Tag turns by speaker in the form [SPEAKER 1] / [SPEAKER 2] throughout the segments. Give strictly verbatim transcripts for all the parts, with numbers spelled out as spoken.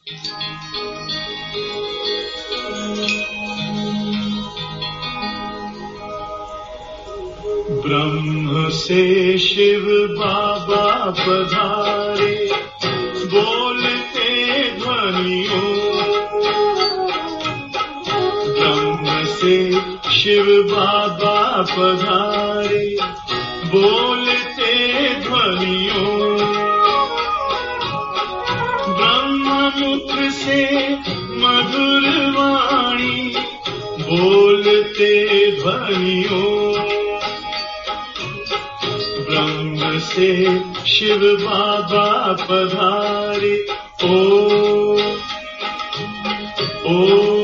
[SPEAKER 1] ब्रह्म से शिव बाबा पधारे, बोलते ध्वनियों। ब्रह्म से शिव बाबा पधारे, बोलते ध्वनियों। ब्रह्म मुख से मधुर वाणी, बोलते ध्वनियों। ब्रह्म से शिव बाबा पधारे, ओ ओ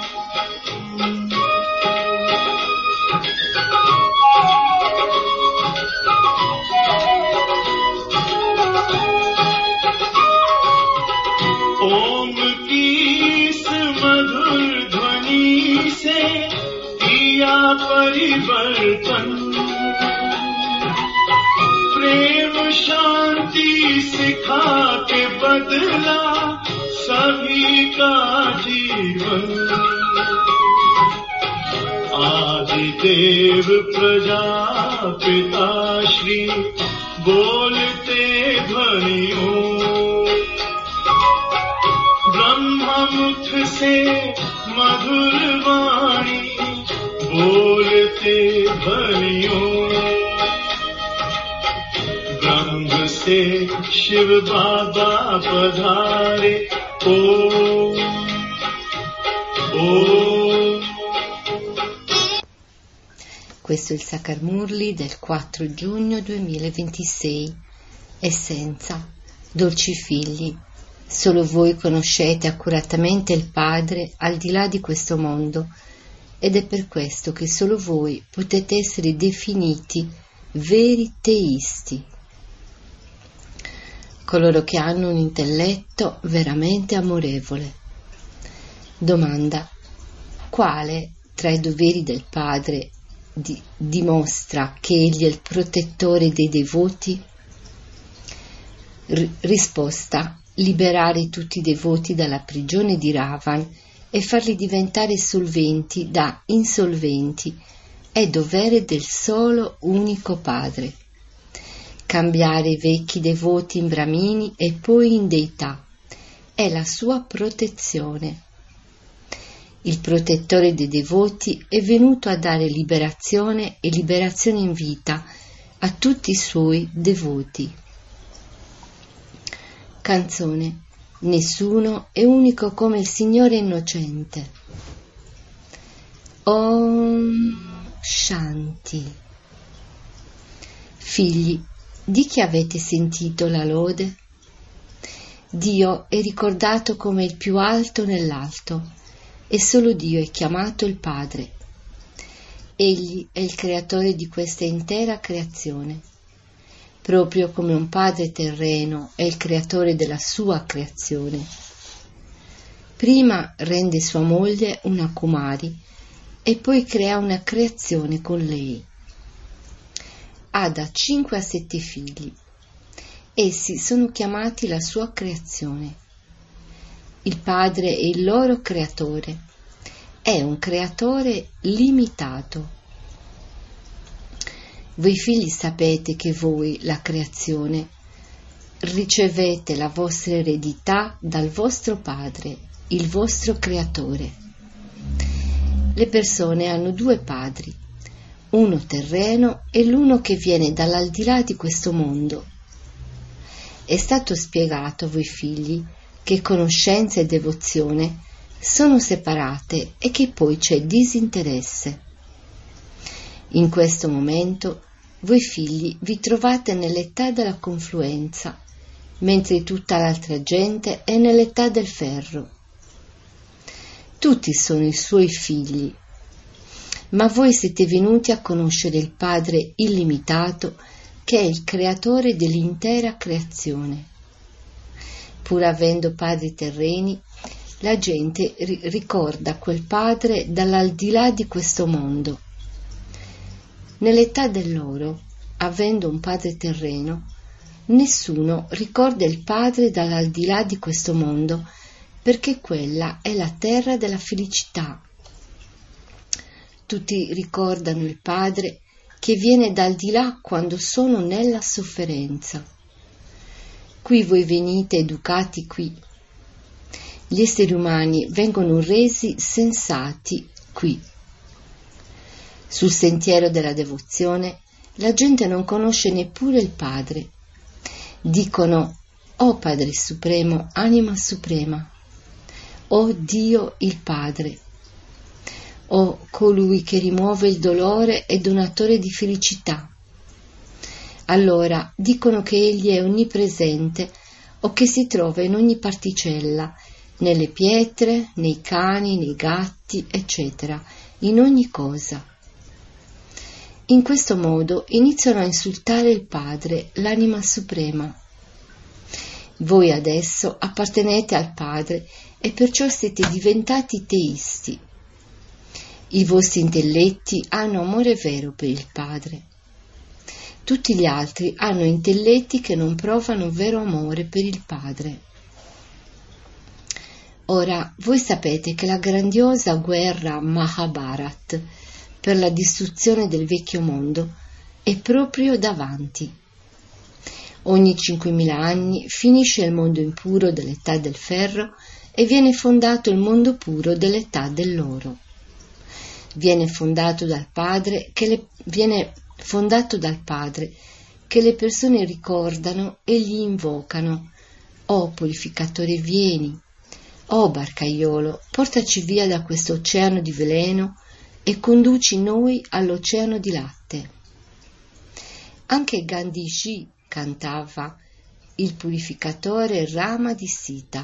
[SPEAKER 1] ओम की इस मधुर ध्वनि से किया परिवर्तन। प्रेम शांति सिखा के बदला सभी का जीवन। आदिदेव प्रजापिता श्री बोलते ध्वनियों। ब्रह्ममुख से मधुर वाणी, बोलते ध्वनियों। ब्रह्म से शिव बाबा पधारे, ओ ओ।
[SPEAKER 2] Questo è il Sacramurli del quattro giugno duemilaventisei. Essenza, dolci figli, solo voi conoscete accuratamente il Padre al di là di questo mondo, ed è per questo che solo voi potete essere definiti veri teisti, coloro che hanno un intelletto veramente amorevole. Domanda: quale tra i doveri del Padre di, dimostra che egli è il protettore dei devoti? R- risposta: liberare tutti i devoti dalla prigione di Ravan e farli diventare solventi da insolventi è dovere del solo unico Padre. Cambiare i vecchi devoti in bramini e poi in deità è la sua protezione. Il protettore dei devoti è venuto a dare liberazione e liberazione in vita a tutti i suoi devoti. Canzone: nessuno è unico come il Signore innocente. Om Shanti. Figli, di chi avete sentito la lode? Dio è ricordato come il più alto nell'alto, e solo Dio è chiamato il Padre. Egli è il creatore di questa intera creazione, proprio come un padre terreno è il creatore della sua creazione. Prima rende sua moglie una Kumari e poi crea una creazione con lei. Ha da cinque a sette figli. Essi sono chiamati la sua creazione. Il Padre è il loro creatore. È un creatore limitato. Voi figli sapete che voi, la creazione, ricevete la vostra eredità dal vostro Padre, il vostro creatore. Le persone hanno due padri, uno terreno e l'uno che viene dall'aldilà di questo mondo. È stato spiegato a voi figli che conoscenza e devozione sono separate e che poi c'è disinteresse. In questo momento voi figli vi trovate nell'età della confluenza, mentre tutta l'altra gente è nell'età del ferro. Tutti sono i suoi figli, ma voi siete venuti a conoscere il Padre illimitato che è il creatore dell'intera creazione. Pur avendo padri terreni, la gente ri- ricorda quel Padre dall'aldilà di questo mondo. Nell'età dell'oro, avendo un padre terreno, nessuno ricorda il Padre dall'aldilà di questo mondo perché quella è la terra della felicità. Tutti ricordano il Padre che viene dal di là quando sono nella sofferenza. Qui voi venite educati qui. Gli esseri umani vengono resi sensati qui. Sul sentiero della devozione la gente non conosce neppure il Padre. Dicono: «O Padre Supremo, Anima Suprema, o Dio il Padre, o colui che rimuove il dolore e donatore di felicità». Allora dicono che Egli è onnipresente o che si trova in ogni particella, nelle pietre, nei cani, nei gatti, eccetera, in ogni cosa. In questo modo iniziano a insultare il Padre, l'Anima Suprema. Voi adesso appartenete al Padre e perciò siete diventati teisti. I vostri intelletti hanno amore vero per il Padre. Tutti gli altri hanno intelletti che non provano vero amore per il Padre. Ora, voi sapete che la grandiosa guerra Mahabharat per la distruzione del vecchio mondo è proprio davanti. Ogni cinquemila anni finisce il mondo impuro dell'età del ferro e viene fondato il mondo puro dell'età dell'oro. Viene fondato dal Padre che le, viene fondato dal Padre che le persone ricordano e gli invocano: «O purificatore, vieni! O barcaiolo, portaci via da questo oceano di veleno e conduci noi all'oceano di latte». Anche Gandhiji cantava: «Il purificatore Rama di Sita».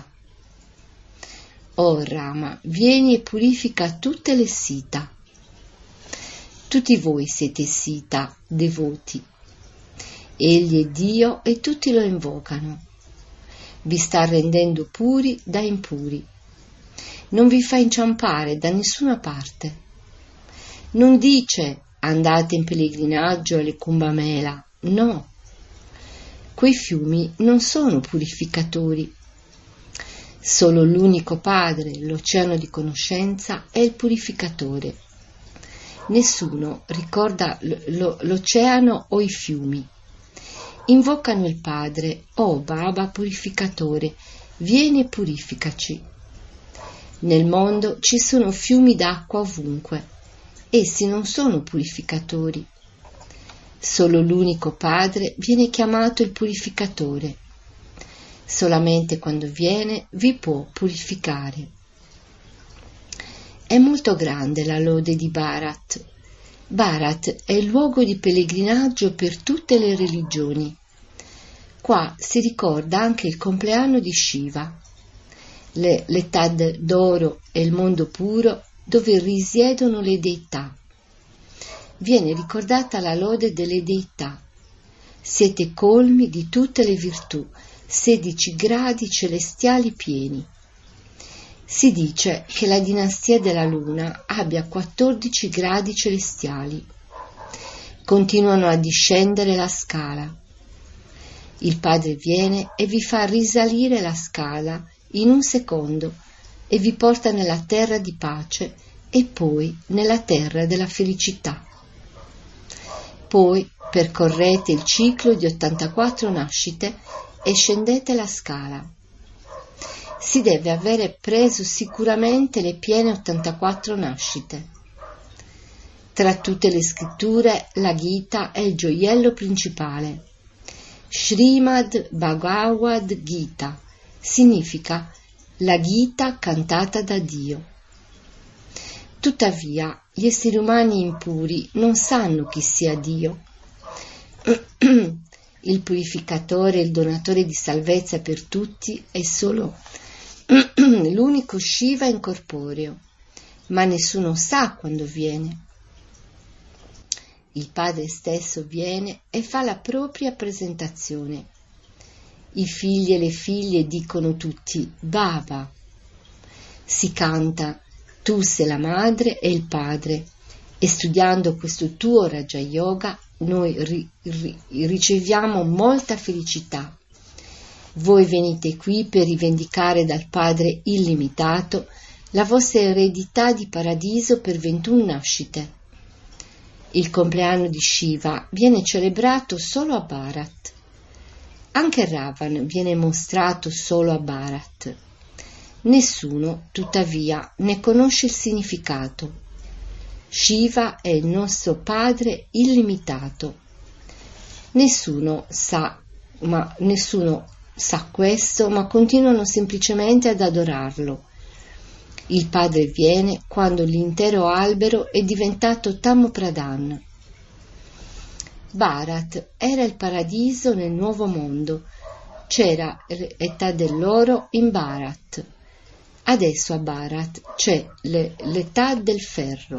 [SPEAKER 2] «O Rama, vieni e purifica tutte le Sita». Tutti voi siete Sita, devoti. Egli è Dio e tutti lo invocano. Vi sta rendendo puri da impuri. Non vi fa inciampare da nessuna parte. Non dice: andate in pellegrinaggio alle Kumbh Mela. No. Quei fiumi non sono purificatori. Solo l'unico Padre, l'oceano di conoscenza, è il purificatore. Nessuno ricorda lo, l'oceano o i fiumi. Invocano il Padre: «O Baba purificatore, vieni e purificaci». Nel mondo ci sono fiumi d'acqua ovunque. Essi non sono purificatori. Solo l'unico Padre viene chiamato il purificatore. Solamente quando viene vi può purificare. È molto grande la lode di Bharat. Bharat è il luogo di pellegrinaggio per tutte le religioni. Qua si ricorda anche il compleanno di Shiva, le, l'età d'oro e il mondo puro dove risiedono le deità. Viene ricordata la lode delle deità. Siete colmi di tutte le virtù, sedici gradi celestiali pieni. Si dice che la dinastia della Luna abbia quattordici gradi celestiali. Continuano a discendere la scala. Il Padre viene e vi fa risalire la scala in un secondo e vi porta nella terra di pace e poi nella terra della felicità. Poi percorrete il ciclo di ottantaquattro nascite e scendete la scala. Si deve avere preso sicuramente le piene ottantaquattro nascite. Tra tutte le scritture, la Gita è il gioiello principale. Srimad Bhagavad Gita significa la Gita cantata da Dio. Tuttavia, gli esseri umani impuri non sanno chi sia Dio. Il purificatore e il donatore di salvezza per tutti è solo l'unico Shiva incorporeo, ma nessuno sa quando viene. Il Padre stesso viene e fa la propria presentazione. I figli e le figlie dicono tutti Baba. Si canta tu sei la madre e il padre, e studiando questo tuo Raja Yoga noi ri- ri- riceviamo molta felicità Voi venite qui per rivendicare dal Padre illimitato la vostra eredità di paradiso per ventuno nascite. Il compleanno di Shiva viene celebrato solo a Bharat. Anche Ravan viene mostrato solo a Bharat. Nessuno, tuttavia, ne conosce il significato. Shiva è il nostro Padre illimitato. Nessuno sa, ma nessuno sa questo, ma continuano semplicemente ad adorarlo. Il Padre viene quando l'intero albero è diventato Tamo Pradhan. Bharat era il paradiso nel nuovo mondo. C'era l'età dell'oro in Bharat. Adesso a Bharat c'è le, l'età del ferro.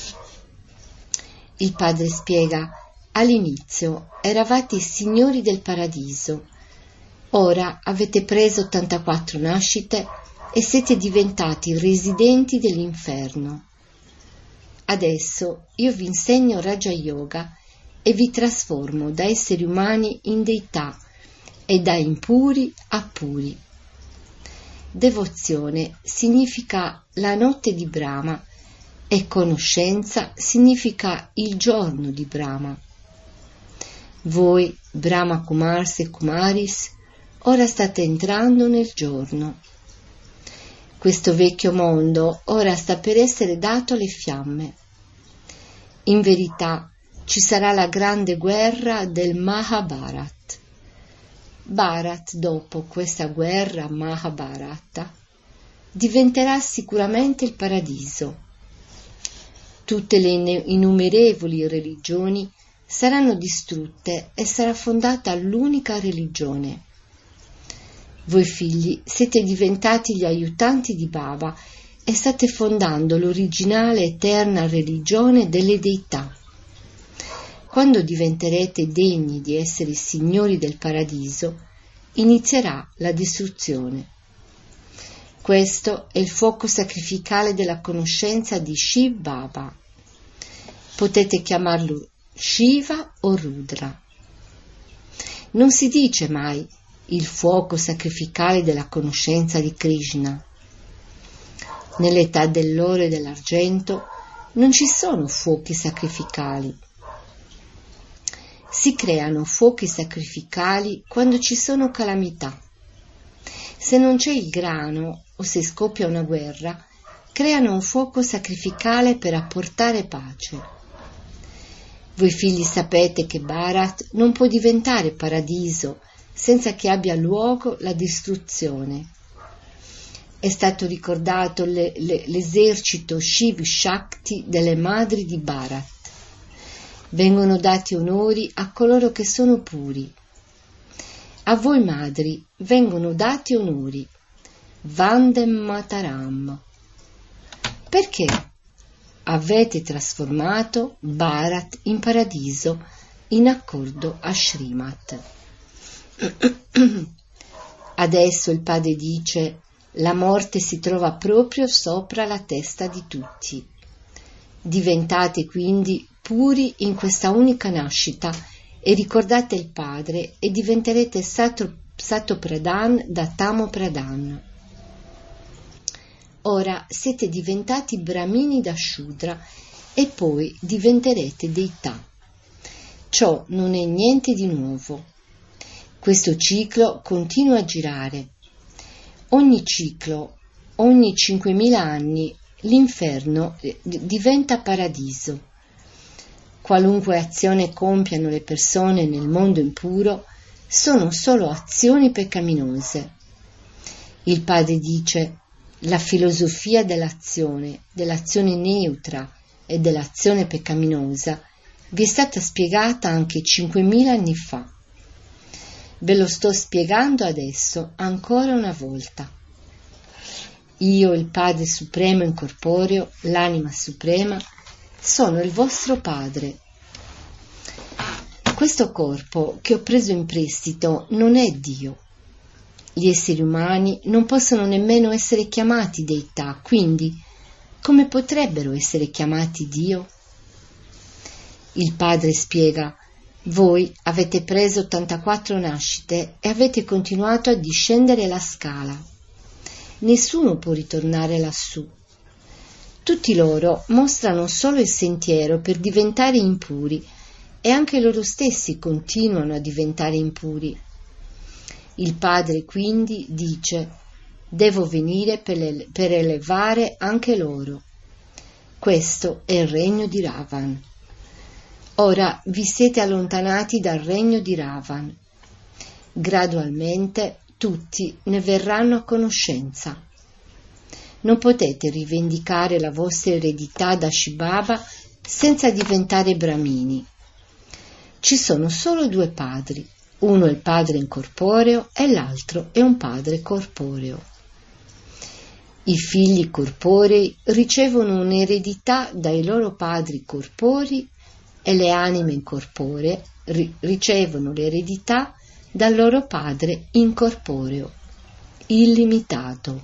[SPEAKER 2] Il Padre spiega: all'inizio eravate i signori del paradiso, ora avete preso ottantaquattro nascite e siete diventati residenti dell'inferno. Adesso io vi insegno Raja Yoga e vi trasformo da esseri umani in deità e da impuri a puri. Devozione significa la notte di Brahma e conoscenza significa il giorno di Brahma. Voi, Brahma Kumars e Kumaris, ora state entrando nel giorno. Questo vecchio mondo ora sta per essere dato alle fiamme. In verità ci sarà la grande guerra del Mahabharat. Bharat, dopo questa guerra Mahabharata, diventerà sicuramente il paradiso. Tutte le innumerevoli religioni saranno distrutte e sarà fondata l'unica religione. Voi figli siete diventati gli aiutanti di Baba e state fondando l'originale eterna religione delle deità. Quando diventerete degni di essere i signori del paradiso, inizierà la distruzione. Questo è il fuoco sacrificale della conoscenza di Shiv Baba. Potete chiamarlo Shiva o Rudra. Non si dice mai il fuoco sacrificale della conoscenza di Krishna. Nell'età dell'oro e dell'argento non ci sono fuochi sacrificali. Si creano fuochi sacrificali quando ci sono calamità. Se non c'è il grano o se scoppia una guerra, creano un fuoco sacrificale per apportare pace. Voi figli sapete che Bharat non può diventare paradiso senza che abbia luogo la distruzione. È stato ricordato le, le, l'esercito Shiv Shakti delle madri di Bharat. Vengono dati onori a coloro che sono puri. A voi madri vengono dati onori. Vandem Mataram. Perché avete trasformato Bharat in paradiso in accordo a Srimat. Adesso il Padre dice: la morte si trova proprio sopra la testa di tutti. Diventate quindi puri in questa unica nascita e ricordate il Padre e diventerete Sato, Sato Pradhan da Tamo Pradhan. Ora siete diventati Brahmini da Shudra e poi diventerete deità. Ciò non è niente di nuovo. Questo ciclo continua a girare. Ogni ciclo, ogni cinquemila anni, l'inferno diventa paradiso. Qualunque azione compiano le persone nel mondo impuro sono solo azioni peccaminose. Il Padre dice: la filosofia dell'azione, dell'azione neutra e dell'azione peccaminosa vi è stata spiegata anche cinquemila anni fa. Ve lo sto spiegando adesso ancora una volta. Io, il Padre Supremo incorporeo, l'anima suprema, sono il vostro Padre. Questo corpo che ho preso in prestito non è Dio. Gli esseri umani non possono nemmeno essere chiamati deità, quindi come potrebbero essere chiamati Dio? Il Padre spiega: Voi avete preso ottantaquattro nascite e avete continuato a discendere la scala. Nessuno può ritornare lassù. Tutti loro mostrano solo il sentiero per diventare impuri e anche loro stessi continuano a diventare impuri. Il Padre quindi dice: devo venire per, ele- per elevare anche loro. Questo è il regno di Ravan. Ora vi siete allontanati dal regno di Ravan. Gradualmente tutti ne verranno a conoscenza. Non potete rivendicare la vostra eredità da Shibaba senza diventare Brahmini. Ci sono solo due padri, uno è il padre incorporeo e l'altro è un padre corporeo. I figli corporei ricevono un'eredità dai loro padri corporei e le anime incorporee ri- ricevono l'eredità dal loro padre incorporeo, illimitato.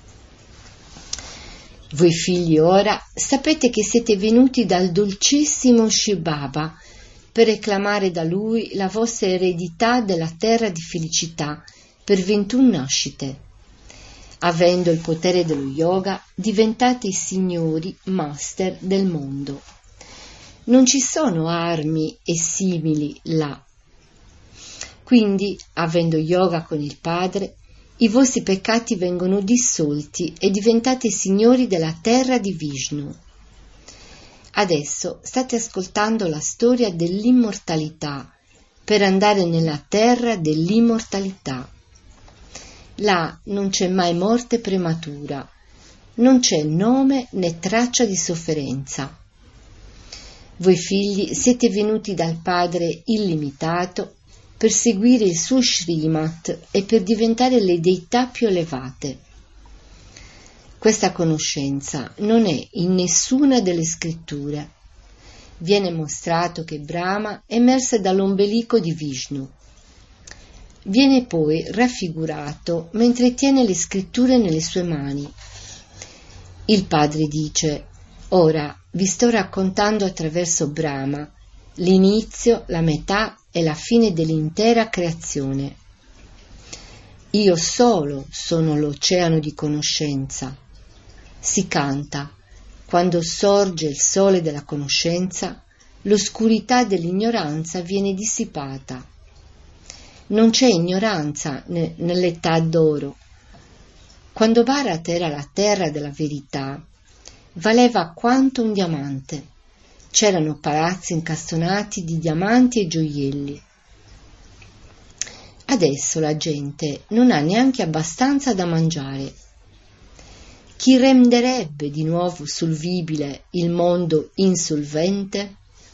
[SPEAKER 2] Voi figli ora sapete che siete venuti dal dolcissimo Shibaba per reclamare da lui la vostra eredità della terra di felicità per ventuno nascite. Avendo il potere dello yoga, diventate i signori master del mondo. Non ci sono armi e simili là. Quindi, avendo yoga con il Padre, i vostri peccati vengono dissolti e diventate signori della terra di Vishnu. Adesso state ascoltando la storia dell'immortalità per andare nella terra dell'immortalità. Là non c'è mai morte prematura, non c'è nome né traccia di sofferenza. Voi figli siete venuti dal Padre illimitato per seguire il suo Srimat e per diventare le deità più elevate. Questa conoscenza non è in nessuna delle scritture. Viene mostrato che Brahma emerse dall'ombelico di Vishnu. Viene poi raffigurato mentre tiene le scritture nelle sue mani. Il Padre dice: ora vi sto raccontando attraverso Brahma l'inizio, la metà e la fine dell'intera creazione. Io solo sono l'oceano di conoscenza. Si canta: quando sorge il sole della conoscenza, l'oscurità dell'ignoranza viene dissipata. Non c'è ignoranza ne- nell'età d'oro. Quando Bharat era la terra della verità, valeva quanto un diamante. C'erano palazzi incastonati di diamanti e gioielli. Adesso la gente non ha neanche abbastanza da mangiare. Chi renderebbe di nuovo solvibile il mondo insolvente?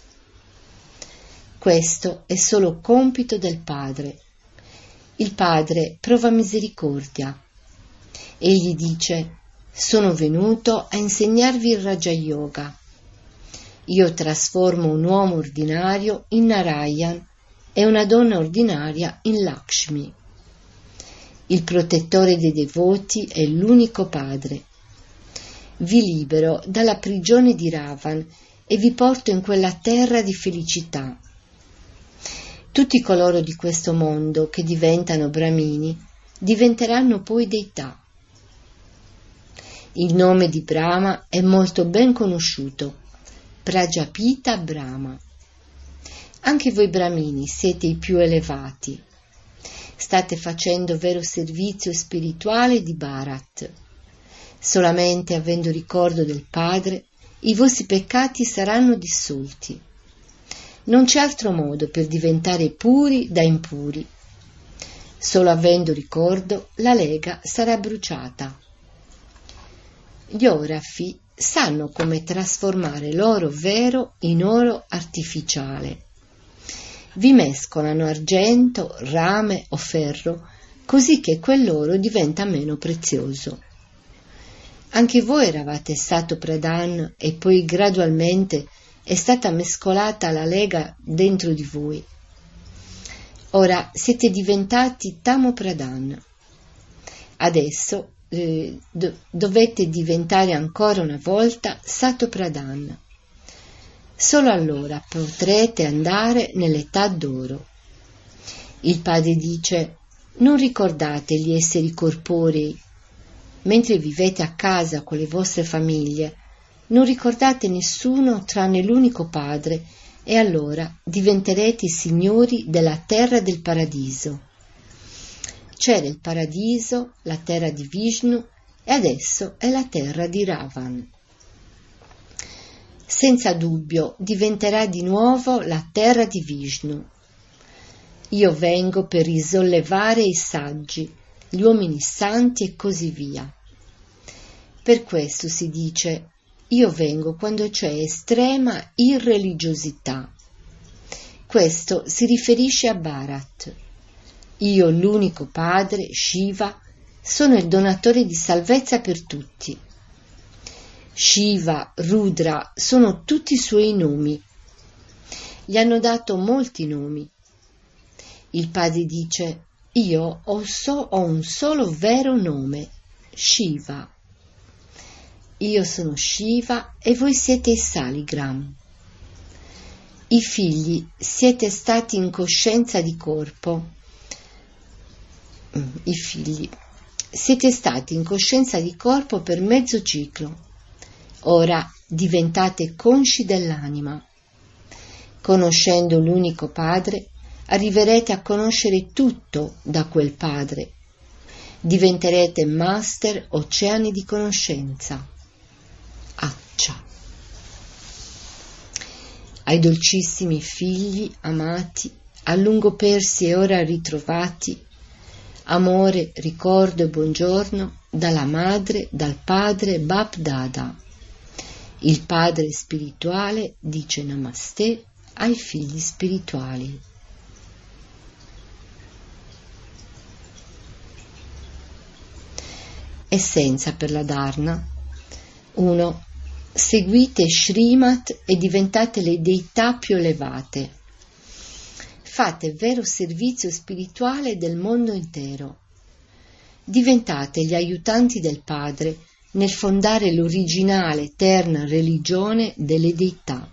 [SPEAKER 2] Questo è solo compito del Padre. Il Padre prova misericordia. Egli dice: sono venuto a insegnarvi il Raja Yoga. Io trasformo un uomo ordinario in Narayan e una donna ordinaria in Lakshmi. Il protettore dei devoti è l'unico Padre. Vi libero dalla prigione di Ravan e vi porto in quella terra di felicità. Tutti coloro di questo mondo che diventano Brahmini diventeranno poi deità. Il nome di Brahma è molto ben conosciuto: Prajapita Brahma. Anche voi Brahmini siete i più elevati. State facendo vero servizio spirituale di Bharat. Solamente avendo ricordo del Padre, i vostri peccati saranno dissolti. Non c'è altro modo per diventare puri da impuri. Solo avendo ricordo, la lega sarà bruciata. Gli orafi sanno come trasformare l'oro vero in oro artificiale. Vi mescolano argento, rame o ferro, così che quell'oro diventa meno prezioso. Anche voi eravate stato Pradhan e poi gradualmente è stata mescolata la lega dentro di voi. Ora siete diventati Tamo Pradhan. Adesso eh, do- dovete diventare ancora una volta Sato Pradhan. Solo allora potrete andare nell'età d'oro. Il Padre dice: non ricordate gli esseri corporei. Mentre vivete a casa con le vostre famiglie, non ricordate nessuno tranne l'unico Padre, e allora diventerete i signori della terra del paradiso. C'era il paradiso, la terra di Vishnu, e adesso è la terra di Ravan. Senza dubbio diventerà di nuovo la terra di Vishnu. Io vengo per risollevare i saggi, gli uomini santi e così via. Per questo si dice: io vengo quando c'è estrema irreligiosità. Questo si riferisce a Bharat. Io, l'unico Padre, Shiva, sono il donatore di salvezza per tutti. Shiva, Rudra sono tutti i suoi nomi. Gli hanno dato molti nomi. Il Padre dice: io ho, so, ho un solo vero nome, Shiva. Io sono Shiva e voi siete i Saligram. I figli siete stati in coscienza di corpo. I figli siete stati in coscienza di corpo per mezzo ciclo. Ora diventate consci dell'anima. Conoscendo l'unico Padre, arriverete a conoscere tutto da quel Padre. Diventerete master oceani di conoscenza. Accia. Ai dolcissimi figli amati, a lungo persi e ora ritrovati, amore, ricordo e buongiorno dalla madre, dal padre Bap Dada. Il padre spirituale dice Namaste ai figli spirituali. Essenza per la Dharna. uno. Seguite Srimat e diventate le deità più elevate. Fate vero servizio spirituale del mondo intero. Diventate gli aiutanti del Padre nel fondare l'originale eterna religione delle deità.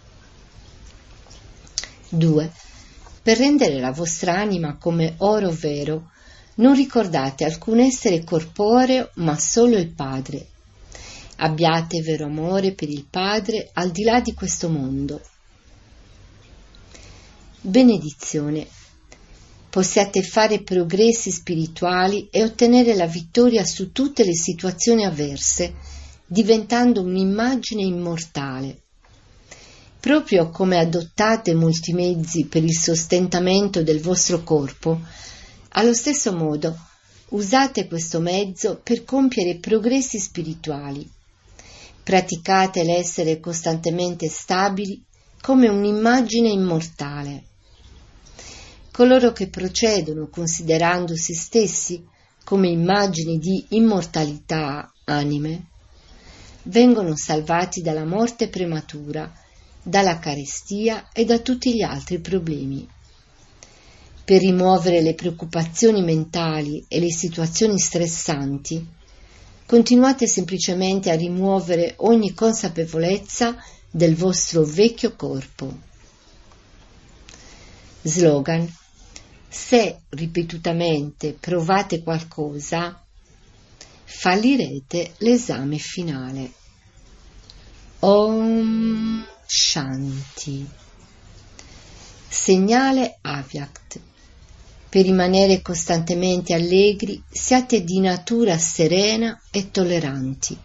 [SPEAKER 2] due. Per rendere la vostra anima come oro vero, non ricordate alcun essere corporeo, ma solo il Padre. Abbiate vero amore per il Padre al di là di questo mondo. Benedizione. Possiate fare progressi spirituali e ottenere la vittoria su tutte le situazioni avverse, diventando un'immagine immortale. Proprio come adottate molti mezzi per il sostentamento del vostro corpo, allo stesso modo usate questo mezzo per compiere progressi spirituali. Praticate l'essere costantemente stabili come un'immagine immortale. Coloro che procedono considerando se stessi come immagini di immortalità anime, vengono salvati dalla morte prematura, dalla carestia e da tutti gli altri problemi. Per rimuovere le preoccupazioni mentali e le situazioni stressanti, continuate semplicemente a rimuovere ogni consapevolezza del vostro vecchio corpo. Slogan: se ripetutamente provate qualcosa, fallirete l'esame finale. Om Shanti. Segnale Avyakt. Per rimanere costantemente allegri, siate di natura serena e tolleranti.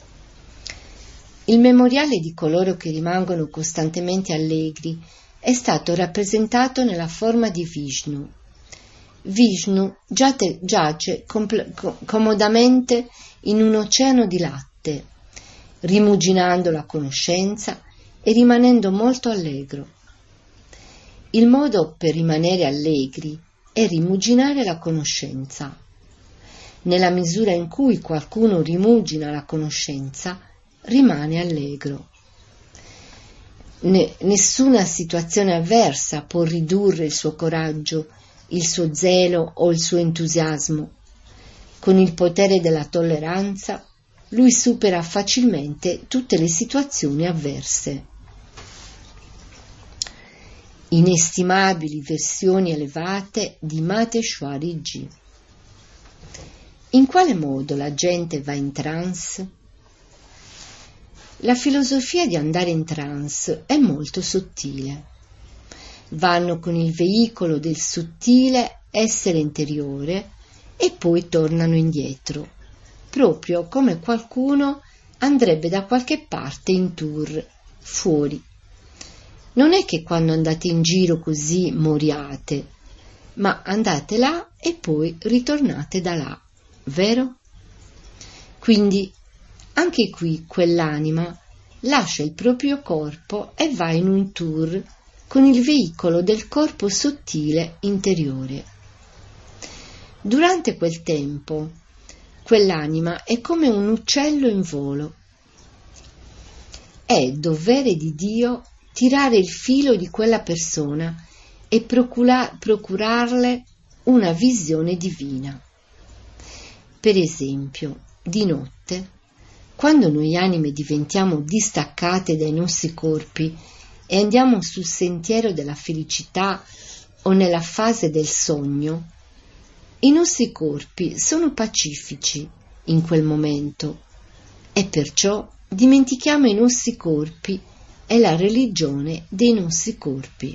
[SPEAKER 2] Il memoriale di coloro che rimangono costantemente allegri è stato rappresentato nella forma di Vishnu. Vishnu giace compl- comodamente in un oceano di latte, rimuginando la conoscenza e rimanendo molto allegro. Il modo per rimanere allegri è rimuginare la conoscenza. Nella misura in cui qualcuno rimugina la conoscenza, rimane allegro. Ne- nessuna situazione avversa può ridurre il suo coraggio, il suo zelo o il suo entusiasmo. Con il potere della tolleranza, lui supera facilmente tutte le situazioni avverse. inestimabili versioni elevate di Mateshwari Ji. In quale modo la gente va in trance? La filosofia di andare in trance è molto sottile. Vanno con il veicolo del sottile essere interiore e poi tornano indietro, proprio come qualcuno andrebbe da qualche parte in tour, fuori. Non è che quando andate in giro così moriate, ma andate là e poi ritornate da là, vero? Quindi anche qui quell'anima lascia il proprio corpo e va in un tour con il veicolo del corpo sottile interiore. Durante quel tempo, quell'anima è come un uccello in volo. È dovere di Dio tirare il filo di quella persona e procura- procurarle una visione divina. Per esempio, di notte, quando noi anime diventiamo distaccate dai nostri corpi e andiamo sul sentiero della felicità o nella fase del sogno, i nostri corpi sono pacifici in quel momento e perciò dimentichiamo i nostri corpi e la religione dei nostri corpi.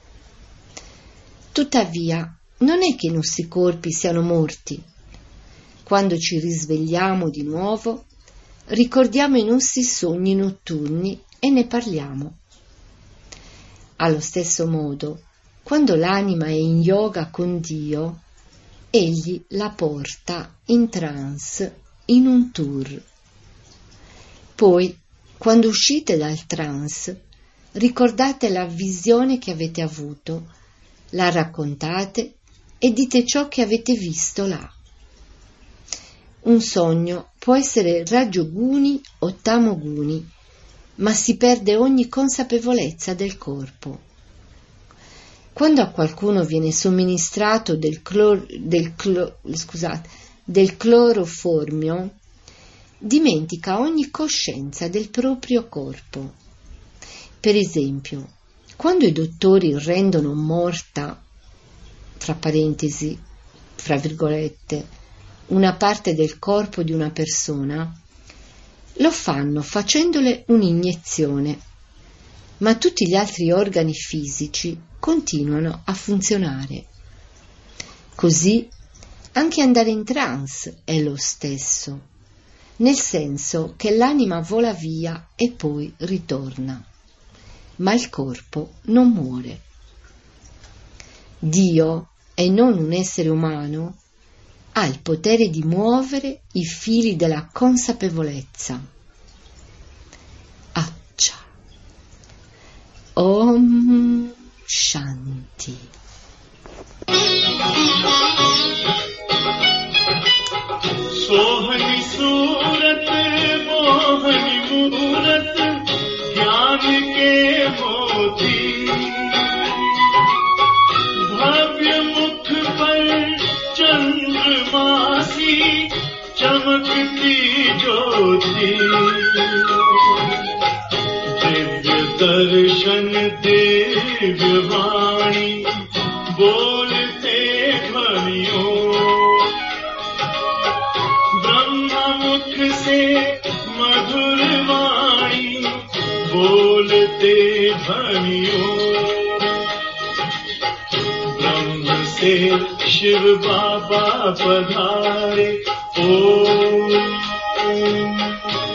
[SPEAKER 2] Tuttavia, non è che i nostri corpi siano morti. Quando ci risvegliamo di nuovo, ricordiamo i nostri sogni notturni e ne parliamo. Allo stesso modo, quando l'anima è in yoga con Dio, egli la porta in trance, in un tour. Poi, quando uscite dal trance, ricordate la visione che avete avuto, la raccontate e dite ciò che avete visto là. Un sogno può essere Rajoguni o Tamoguni, ma si perde ogni consapevolezza del corpo. Quando a qualcuno viene somministrato del, clor, del, clor, scusate, del cloroformio, dimentica ogni coscienza del proprio corpo. Per esempio, quando i dottori rendono morta, fra parentesi, fra virgolette, una parte del corpo di una persona, lo fanno facendole un'iniezione, ma tutti gli altri organi fisici continuano a funzionare. Così anche andare in trance è lo stesso, nel senso che l'anima vola via e poi ritorna, ma il corpo non muore. Dio, e non un essere umano, ha il potere di muovere i fili della consapevolezza. Accia. Om Shanti.
[SPEAKER 1] सोहनी सूरत मोहनी मूरत ज्ञान के मोती भव्य मुख पर चंद्रमासी चमकती ज्योति दिव्य दर्शन दिव्य वाणी बोलते ध्वनियों मुख से मधुर वाणी बोलते ध्वनियों ब्रह्म से शिव बाबा पधारे ओम